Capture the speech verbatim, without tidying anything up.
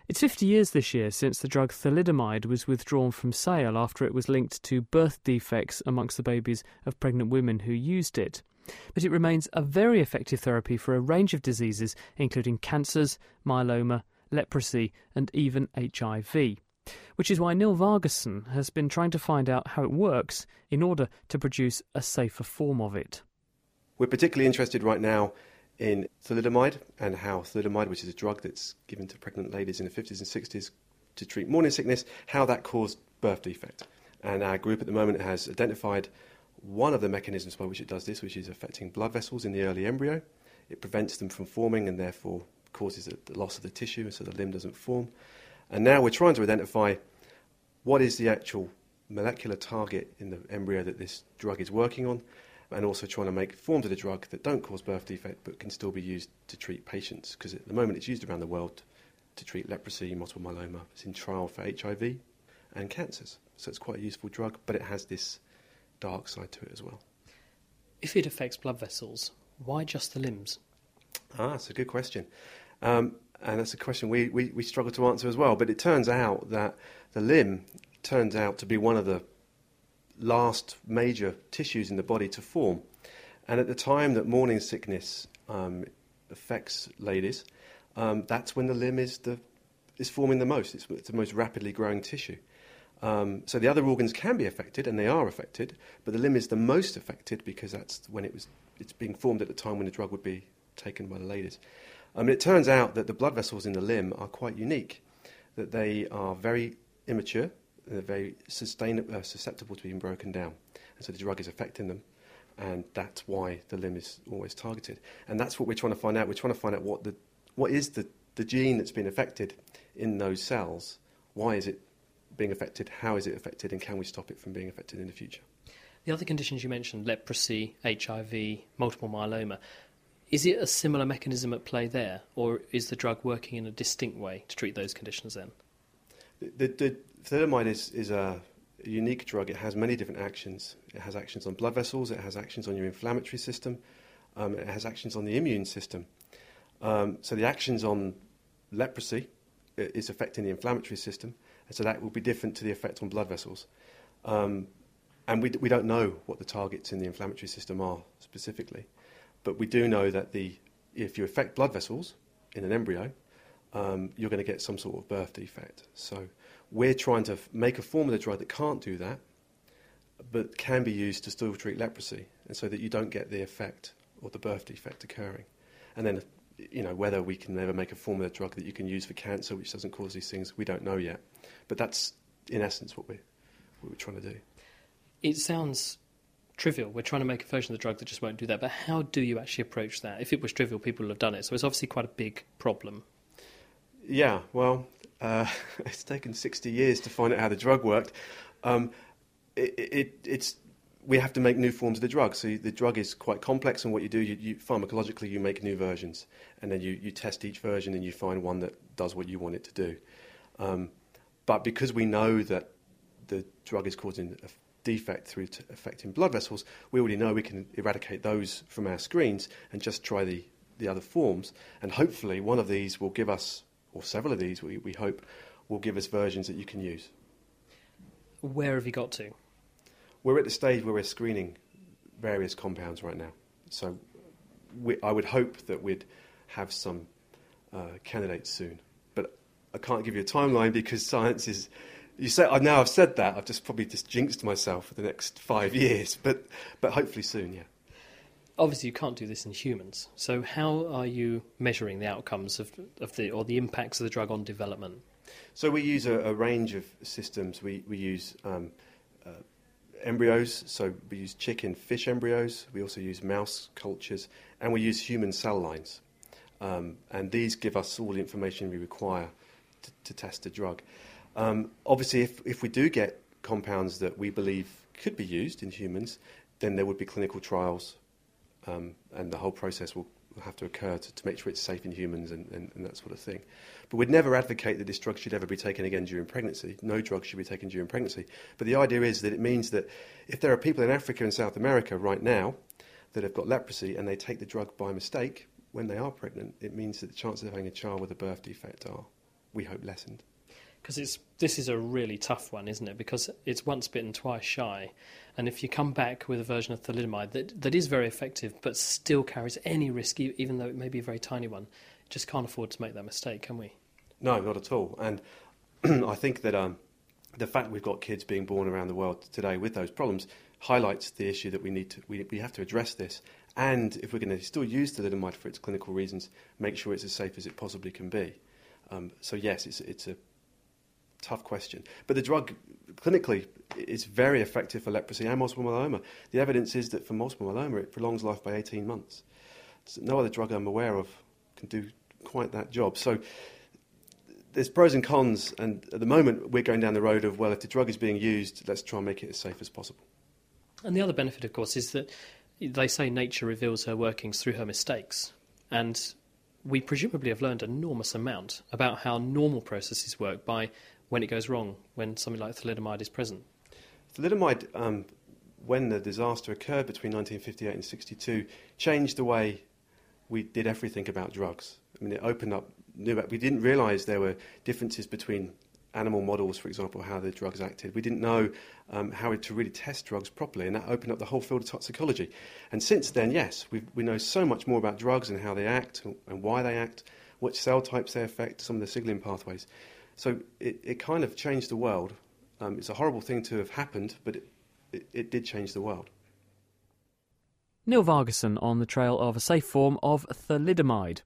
It's fifty years this year since the drug thalidomide was withdrawn from sale after it was linked to birth defects amongst the babies of pregnant women who used it. But it remains a very effective therapy for a range of diseases, including cancers, myeloma, leprosy and even H I V. Which is why Neil Vargesson has been trying to find out how it works in order to produce a safer form of it. We're particularly interested right now in thalidomide and how thalidomide, which is a drug that's given to pregnant ladies in the fifties and sixties to treat morning sickness, how that caused birth defect. And our group at the moment has identified one of the mechanisms by which it does this, which is affecting blood vessels in the early embryo. It prevents them from forming and therefore causes the loss of the tissue so the limb doesn't form. And now we're trying to identify what is the actual molecular target in the embryo that this drug is working on, and also trying to make forms of the drug that don't cause birth defect but can still be used to treat patients, because at the moment it's used around the world to treat leprosy, multiple myeloma. It's in trial for H I V and cancers. So it's quite a useful drug, but it has this dark side to it as well. If it affects blood vessels, why just the limbs? Ah, that's a good question. Um, and that's a question we, we, we struggle to answer as well. But it turns out that the limb turns out to be one of the last major tissues in the body to form. And at the time that morning sickness um, affects ladies, um, that's when the limb is the is forming the most. It's, it's the most rapidly growing tissue. Um, so the other organs can be affected, and they are affected, but the limb is the most affected because that's when it was it's being formed at the time when the drug would be taken by the ladies. Um, it turns out that the blood vessels in the limb are quite unique, that they are very immature, they're very sustain, uh, susceptible to being broken down, and so the drug is affecting them, and that's why the limb is always targeted. And that's what we're trying to find out. We're trying to find out what the what is the, the gene that's been affected in those cells, why is it being affected, how is it affected, and can we stop it from being affected in the future? The other conditions you mentioned, leprosy, H I V, multiple myeloma, is it a similar mechanism at play there, or is the drug working in a distinct way to treat those conditions then? The, the, the thalidomide is, is a unique drug. It has many different actions. It has actions on blood vessels, it has actions on your inflammatory system, um, it has actions on the immune system. Um, so the actions on leprosy is affecting the inflammatory system, and so that will be different to the effect on blood vessels. Um, and we, we don't know what the targets in the inflammatory system are specifically, but we do know that the if you affect blood vessels in an embryo, um, you're going to get some sort of birth defect. So we're trying to f- make a form of the drug that can't do that, but can be used to still treat leprosy, and so that you don't get the effect or the birth defect occurring. And then, you know, whether we can ever make a form of the drug that you can use for cancer, which doesn't cause these things, we don't know yet. But that's, in essence, what we're, what we're trying to do. It sounds trivial. We're trying to make a version of the drug that just won't do that. But how do you actually approach that? If it was trivial, people would have done it. So it's obviously quite a big problem. Yeah, well, uh, it's taken sixty years to find out how the drug worked. Um, it, it, it's we have to make new forms of the drug. So the drug is quite complex, and what you do, you, you pharmacologically, you make new versions, and then you, you test each version, and you find one that does what you want it to do. Um, but because we know that the drug is causing a defect through to affecting blood vessels, we already know we can eradicate those from our screens and just try the, the other forms. And hopefully one of these will give us, or several of these, we, we hope, will give us versions that you can use. Where have you got to? We're at the stage where we're screening various compounds right now. So we, I would hope that we'd have some uh, candidates soon. But I can't give you a timeline because science is... You say I now I've said that I've just probably just jinxed myself for the next five years, but but hopefully soon, yeah. Obviously, you can't do this in humans. So how are you measuring the outcomes of of the or the impacts of the drug on development? So we use a, a range of systems. We we use um, uh, embryos. So we use chicken, fish embryos. We also use mouse cultures, and we use human cell lines. Um, and these give us all the information we require to, to test the drug. Um, obviously, if, if we do get compounds that we believe could be used in humans, then there would be clinical trials, um, and the whole process will have to occur to, to make sure it's safe in humans and, and, and that sort of thing. But we'd never advocate that this drug should ever be taken again during pregnancy. No drug should be taken during pregnancy. But the idea is that it means that if there are people in Africa and South America right now that have got leprosy and they take the drug by mistake when they are pregnant, it means that the chances of having a child with a birth defect are we hope, lessened. Because it's this is a really tough one, isn't it? Because it's once bitten, twice shy. And if you come back with a version of thalidomide that, that is very effective but still carries any risk, e- even though it may be a very tiny one, just can't afford to make that mistake, can we? No, not at all. And I think that um, the fact we've got kids being born around the world today with those problems highlights the issue that we need to we, we have to address this. And if we're going to still use thalidomide for its clinical reasons, make sure it's as safe as it possibly can be. Um, so yes, it's it's a tough question. But the drug, clinically, is very effective for leprosy and multiple myeloma. The evidence is that for multiple myeloma, it prolongs life by eighteen months. So no other drug I'm aware of can do quite that job. So there's pros and cons, and at the moment we're going down the road of, well, if the drug is being used, let's try and make it as safe as possible. And the other benefit, of course, is that they say nature reveals her workings through her mistakes. And we presumably have learned an enormous amount about how normal processes work by when it goes wrong, when something like thalidomide is present. Thalidomide, um, when the disaster occurred between nineteen fifty-eight and sixty-two, changed the way we did everything about drugs. I mean, it opened up new... We didn't realise there were differences between animal models, for example, how the drugs acted. We didn't know um, how to really test drugs properly, and that opened up the whole field of toxicology. And since then, yes, we we know so much more about drugs and how they act and why they act, which cell types they affect, some of the signaling pathways. So it, it kind of changed the world. Um, it's a horrible thing to have happened, but it, it, it did change the world. Neil Vargesson on the trail of a safe form of thalidomide.